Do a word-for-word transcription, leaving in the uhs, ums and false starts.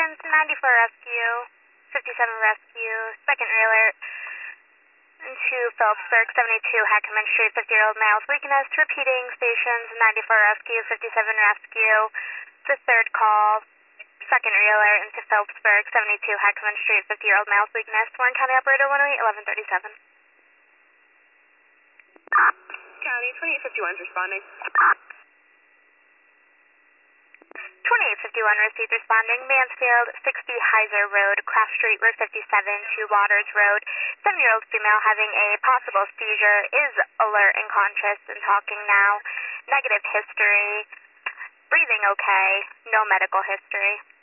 ambulance, ninety-four rescue, fifty-seven rescue, second alert to Phillipsburg, seventy-two Hackerman Street, fifty-year-old male's weakness, repeating stations, ninety-four rescue, fifty-seven rescue, the third call, second alert into Phillipsburg, seventy-two Hackerman Street, fifty-year-old male's weakness, Warren County Operator one oh eight, eleven thirty-seven. County, twenty-eight fifty-one is responding. twenty-eight fifty-one received responding, Mansfield, sixty Heiser Road, Craft Street, Route fifty-seven, to Waters Road. seven-year-old female having a possible seizure, is alert and conscious and talking now. Negative history, breathing okay, no medical history.